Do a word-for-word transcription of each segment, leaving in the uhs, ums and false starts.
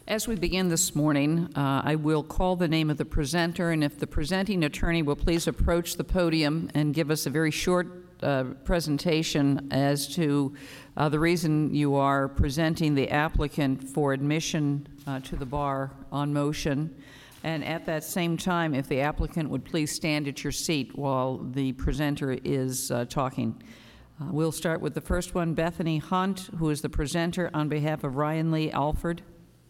As we begin this morning, uh, I will call the name of the presenter, and if the presenting attorney will please approach the podium and give us a very short uh, presentation as to uh, the reason you are presenting the applicant for admission uh, to the bar on motion. And at that same time, if the applicant would please stand at your seat while the presenter is uh, talking. Uh, we'll start with the first one, Bethany Hunt, who is the presenter on behalf of Ryan Lee Alford.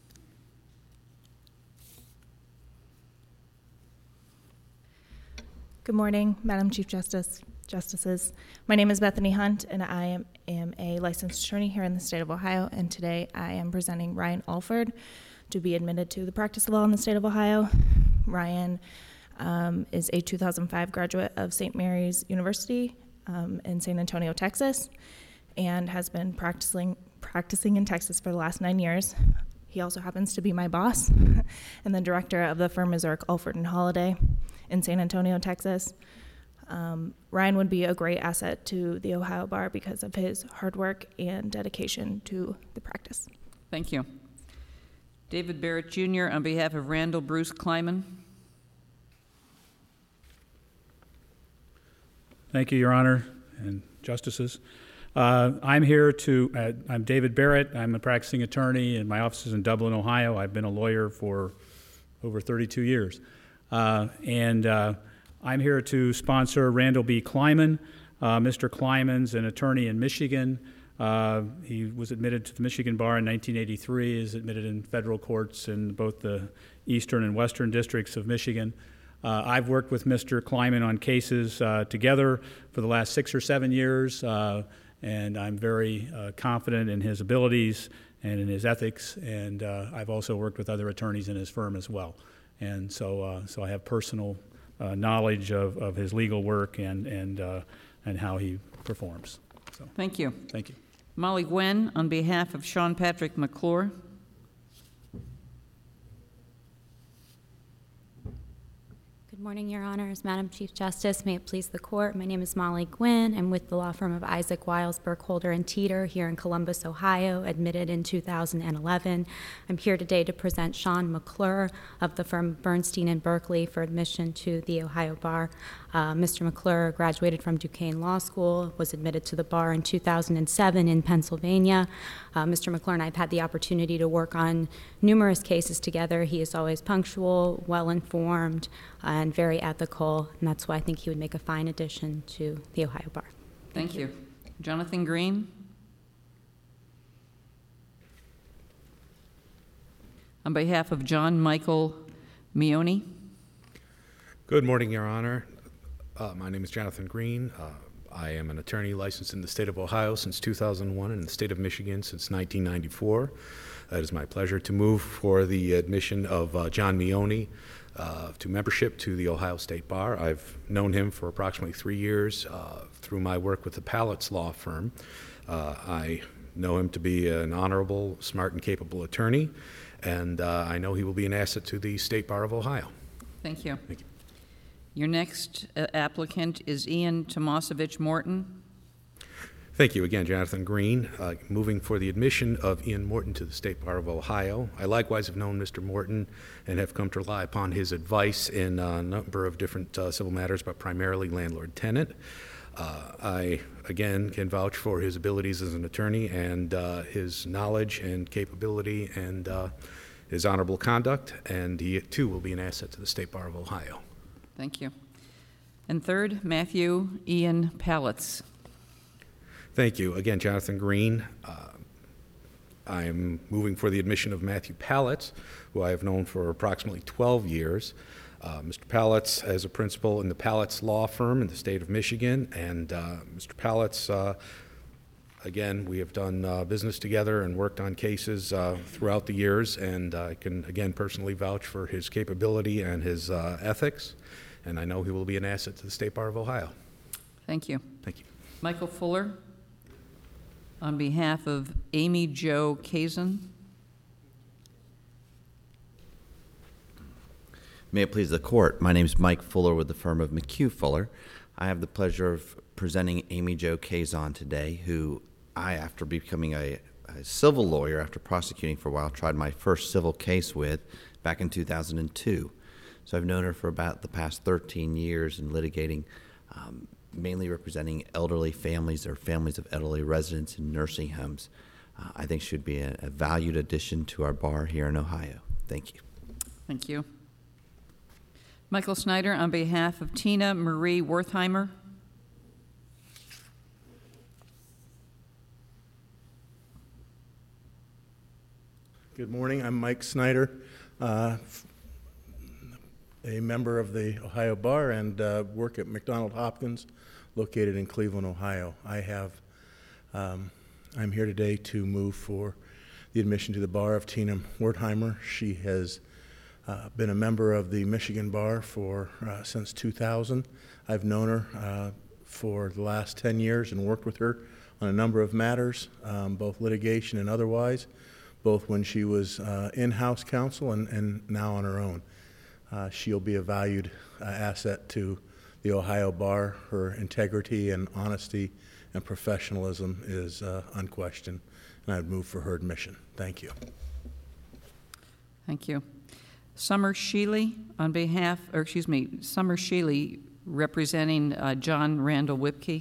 Good morning, Madam Chief Justice, Justices. My name is Bethany Hunt, and I am, am a licensed attorney here in the state of Ohio, and today I am presenting Ryan Alford to be admitted to the practice of law in the state of Ohio. Ryan um, is a two thousand five graduate of Saint Mary's University um, in San Antonio, Texas, and has been practicing, practicing in Texas for the last nine years. He also happens to be my boss and the director of the firm Mazurk, Alford and Holiday in San Antonio, Texas. Um, Ryan would be a great asset to the Ohio Bar because of his hard work and dedication to the practice. Thank you. David Barrett, Junior on behalf of Randall Bruce Kleiman. Thank you, Your Honor and Justices. Uh, I'm here to, uh, I'm David Barrett. I'm a practicing attorney, and my office is in Dublin, Ohio. I've been a lawyer for over thirty-two years. Uh, and uh, I'm here to sponsor Randall B. Kleiman. Uh, Mister Kleiman's an attorney in Michigan. Uh, he was admitted to the Michigan Bar in nineteen eighty-three, is admitted in federal courts in both the eastern and western districts of Michigan. Uh, I've worked with Mister Kleiman on cases uh, together for the last six or seven years, uh, and I'm very uh, confident in his abilities and in his ethics, and uh, I've also worked with other attorneys in his firm as well. And so, uh, so I have personal uh, knowledge of, of his legal work and and uh, and how he performs. So, thank you. Thank you. Molly Gwen on behalf of Sean Patrick McClure. Good morning, Your Honors. Madam Chief Justice, may it please the Court. My name is Molly Gwynn. I'm with the law firm of Isaac Wiles, Burkholder, and Teeter here in Columbus, Ohio, admitted in two thousand eleven. I'm here today to present Sean McClure of the firm Bernstein and Berkeley for admission to the Ohio Bar. Uh, Mister McClure graduated from Duquesne Law School, was admitted to the bar in two thousand seven in Pennsylvania. Uh, Mister McClure and I have had the opportunity to work on numerous cases together. He is always punctual, well-informed, uh, and very ethical, and that's why I think he would make a fine addition to the Ohio Bar. Thank, Thank you. you. Jonathan Green. On behalf of John Michael Mione. Good morning, Your Honor. Uh, my name is Jonathan Green. Uh, I am an attorney licensed in the state of Ohio since two thousand one and in the state of Michigan since nineteen ninety-four. It is my pleasure to move for the admission of uh, John Mione uh, to membership to the Ohio State Bar. I've known him for approximately three years uh, through my work with the Pallets Law Firm. Uh, I know him to be an honorable, smart, and capable attorney, and uh, I know he will be an asset to the State Bar of Ohio. Thank you. Thank you. Your next uh, applicant is Ian Tomasovich Morton. Thank you again, Jonathan Green. Uh, moving for the admission of Ian Morton to the State Bar of Ohio. I likewise have known Mister Morton and have come to rely upon his advice in a number of different uh, civil matters, but primarily landlord-tenant. Uh, I, again, can vouch for his abilities as an attorney and uh, his knowledge and capability and uh, his honorable conduct, and he, too, will be an asset to the State Bar of Ohio. Thank you. And third, Matthew Ian Pallets. Thank you. Again, Jonathan Green. Uh, I'm moving for the admission of Matthew Pallets, who I have known for approximately twelve years. Uh, Mister Pallets is a principal in the Pallets Law Firm in the state of Michigan, and uh, Mister Pallets, uh, again, we have done uh, business together and worked on cases uh, throughout the years, and I can, again, personally vouch for his capability and his uh, ethics, and I know he will be an asset to the State Bar of Ohio. Thank you. Thank you. Michael Fuller, on behalf of Amy Jo Kazan. May it please the Court, my name is Mike Fuller with the firm of McHugh Fuller. I have the pleasure of presenting Amy Jo Kazan today, who I, after becoming a a civil lawyer after prosecuting for a while, tried my first civil case with back in two thousand two. So I've known her for about the past thirteen years in litigating, um, mainly representing elderly families or families of elderly residents in nursing homes. Uh, I think she would be a, a valued addition to our bar here in Ohio. Thank you. Thank you. Michael Snyder, on behalf of Tina Marie Wertheimer. Good morning. I'm Mike Snyder, uh, a member of the Ohio Bar and uh, work at McDonald Hopkins, located in Cleveland, Ohio. I have, um, I'm here today to move for the admission to the bar of Tina Wertheimer. She has uh, been a member of the Michigan Bar for uh, since two thousand. I've known her uh, for the last ten years and worked with her on a number of matters, um, both litigation and otherwise, both when she was uh, in-house counsel and, and now on her own. Uh, she'll be a valued uh, asset to the Ohio Bar. Her integrity and honesty and professionalism is uh, unquestioned, and I'd move for her admission. Thank you. Thank you. Summer Sheely, on behalf, or excuse me, Summer Sheely, representing uh, John Randall Whipke.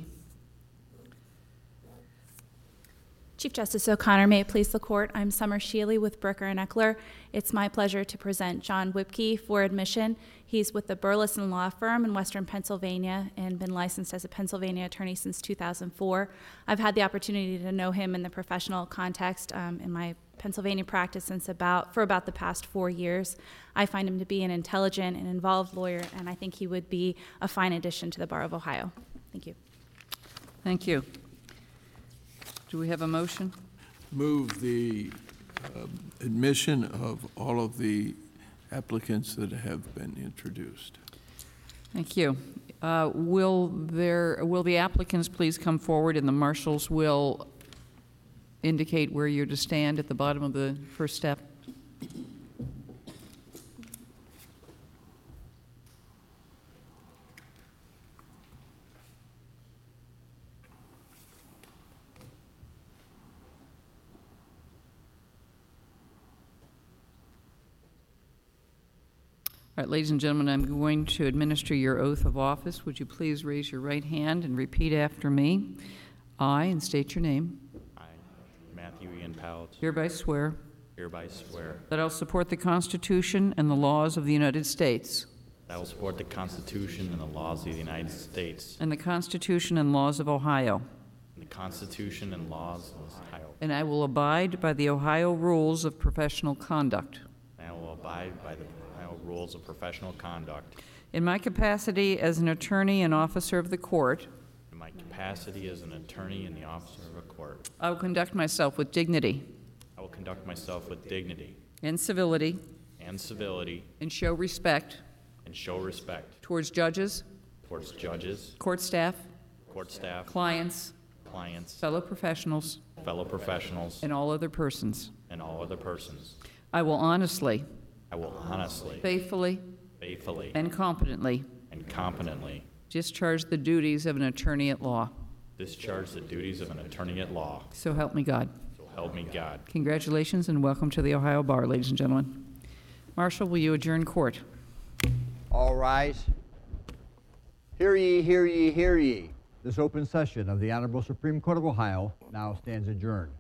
Chief Justice O'Connor, may it please the court, I'm Summer Sheely with Bricker and Eckler. It's my pleasure to present John Whipke for admission. He's with the Burleson Law Firm in Western Pennsylvania and been licensed as a Pennsylvania attorney since two thousand four. I've had the opportunity to know him in the professional context um, in my Pennsylvania practice since about for about the past four years. I find him to be an intelligent and involved lawyer, and I think he would be a fine addition to the Bar of Ohio. Thank you. Thank you. Do we have a motion? Move the uh, admission of all of the applicants that have been introduced. Thank you. Uh, will there will the applicants please come forward, and the marshals will indicate where you're to stand at the bottom of the first step? All right, ladies and gentlemen, I'm going to administer your oath of office. Would you please raise your right hand and repeat after me? I, and state your name, I, Matthew Ian Powell, hereby swear hereby swear that I will support the Constitution and the laws of the United States that I will support the Constitution and the laws of the United States and the Constitution and laws of Ohio, and the Constitution and laws of Ohio, and I will abide by the Ohio rules of professional conduct. and I will abide by the Ohio rules of professional conduct. In my capacity as an attorney and officer of the court, In my capacity as an attorney and the officer of a court, I will conduct myself with dignity I will conduct myself with dignity and civility and civility and show respect and show respect towards judges, towards judges, court staff, court staff, clients, clients, fellow professionals, fellow professionals, and all other persons. and all other persons. I will honestly, I will honestly, faithfully, faithfully, and competently and competently discharge the duties of an attorney at law. discharge the duties of an attorney at law. So help me God. So help me God. Congratulations and welcome to the Ohio Bar, ladies and gentlemen. Marshal, will you adjourn court? All rise. Hear ye, hear ye, hear ye. This open session of the Honorable Supreme Court of Ohio now stands adjourned.